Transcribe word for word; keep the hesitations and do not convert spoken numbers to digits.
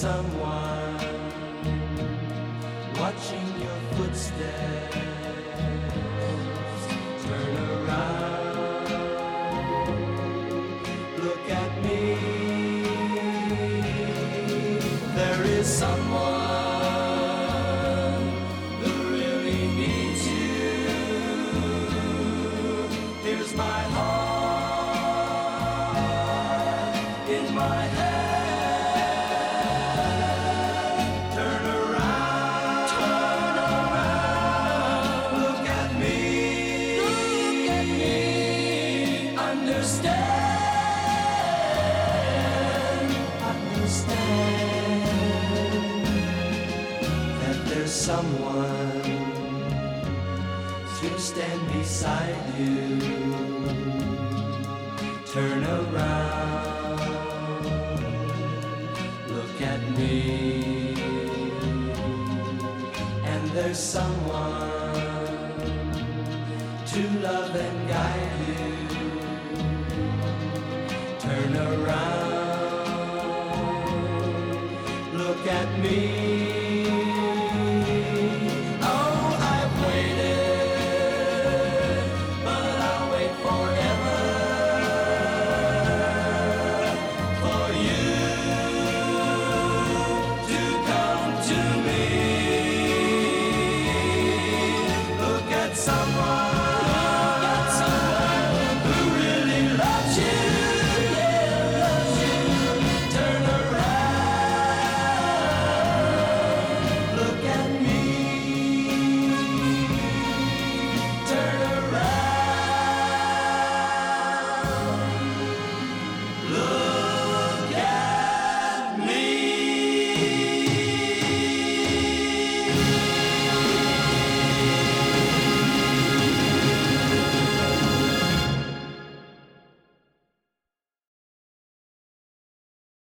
someone watching your footsteps. Turn around, look at me. There is someone who really needs you. Here's my heart in my hand. Turn around, turn around, look at me, look at me. Understand, understand that there's someone to stand beside you. Turn around, look at me, and there's someone to love and guide you. Turn around, look at me.